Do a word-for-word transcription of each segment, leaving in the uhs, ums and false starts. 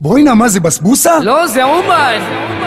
בואינה, מה זה, בסבוסה? לא, זה אומן.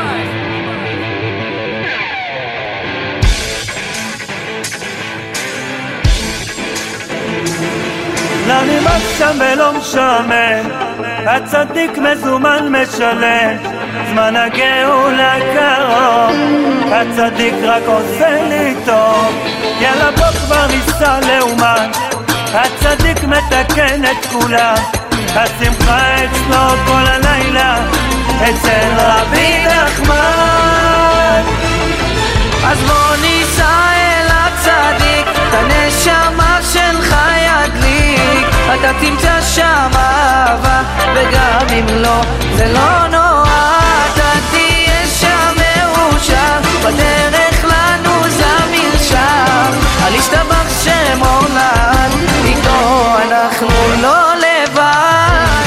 לא נמאס שם ולא משעמם, הצדיק מזומן משלם, זמן הגאולה קרוב, הצדיק רק עושה לי טוב. יאללה בוא כבר ניסע לאומן, הצדיק מתקן את כולם, השמחה אצלו כל הלילה, אצל רבי נחמן. אז בוא ניסע אל הצדיק, את הנשמה שלך ידליק, אתה תמצא שם אהבה, וגם אם לא, זה לא נורא, אתה תהיה שם מאושר, בדרך לנו זמיר שם, על ישתבח שם עולם, איתו אנחנו לא לבד.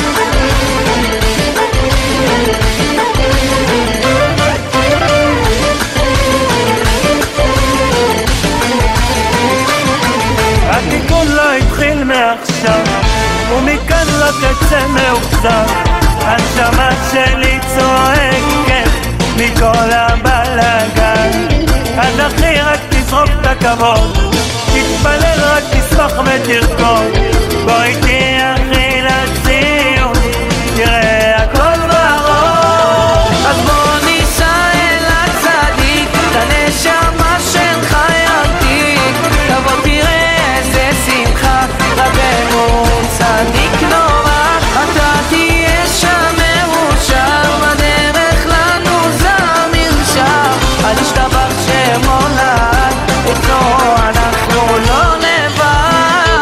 התיקון לא התחיל מעכשיו, ומכאן לא תצא מאוכזב, הנשמה שלי צועקת מכל הבלגן. אז אחי רק תזרוק את הכבוד, תתפלל רק תשמח ותרקוד, בוא איתי אחי לציון, תראה הכל ברור. אז בוא ניסע אל הצדיק, את הנשמה שלך ימתיק, תבוא תראה איזה שמחה, רבנו צדיק נורא, אתה תהיה שם מאושר, בדרך לנו זמיר שר, על ישתבח שם עולם, איתו אנחנו לא לבד.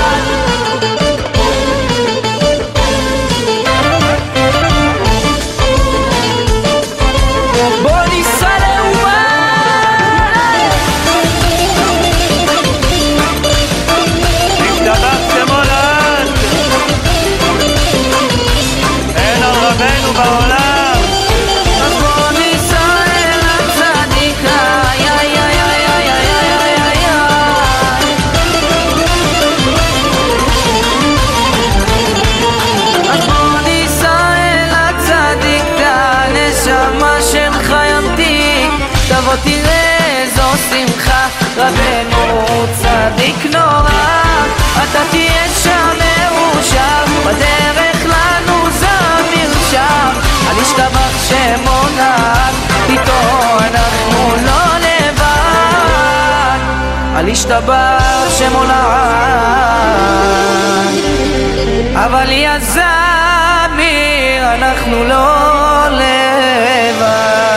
בוא ניסע לאומן, ישתבח שם עולם, אין על רבנו בעולם. אז בוא ניסע אל הצדיק, איי איי איי איי איי איי איי איי. אז בוא ניסע אל הצדיק, את הנשמה שלך ימתיק, תבוא תראה איזו שמחה, רבנו צדיק נורא, אתה תהיה שם מאושר, בדרך לנו זמיר שר, על ישתבח שם עולם, איתו אנחנו לא לבד, על ישתבח שם עולם, אבל יא זמיר אנחנו לא לבד.